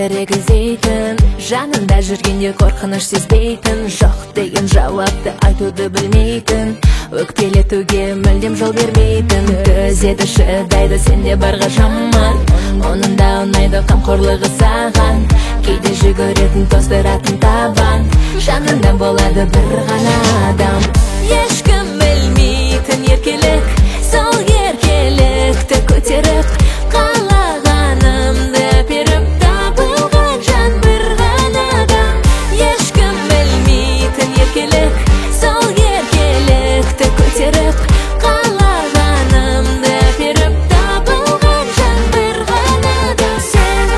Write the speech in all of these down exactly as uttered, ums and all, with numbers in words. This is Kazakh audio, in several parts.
көбірек іздейтін, жанында жүргенде қорқыныш сезбейтін, жоқ деген жауапты айтуды білмейтін, өкпелетуге мүлдем жол бермейтін, төзеді шыдайды сенде барға жаман, оның да ұнайды қамқорлығы саған, кейде жүгіретін тоздыратын табан, жанында болады бір ғана адам. Ешкім білмейтін еркелік, сол еркелікті көтеріп, қалағанымды беріп, табылған жан бір ғана адам. Ешкім білмейтін еркелік, сол еркелікті көтеріп, қалағанымды беріп, табылған жан бір ғана адам. Сен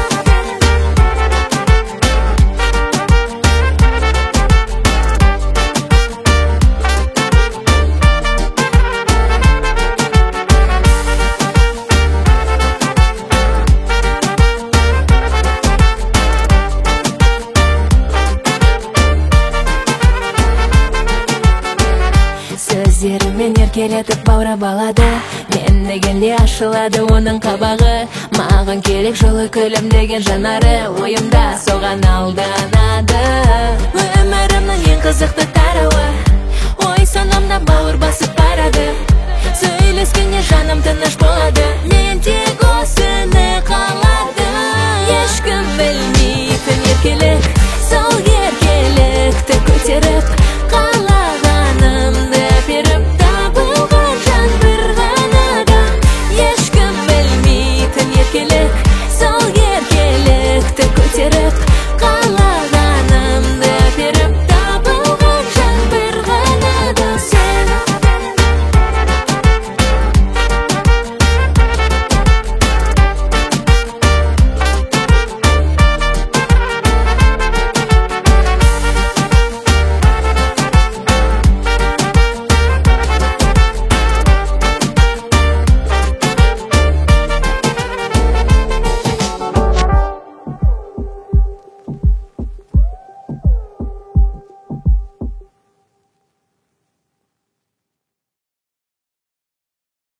сөздерімен еркелетіп баурап алады, мен дегенде ашылады оның қабағы, маған керек жылы күлімдеген жанары, ойымда соған алданады. Өмірімнің ең қызықты тарауы, ой санамда бауыр басып барады, сөйлескенде жаным тыныш болады, мен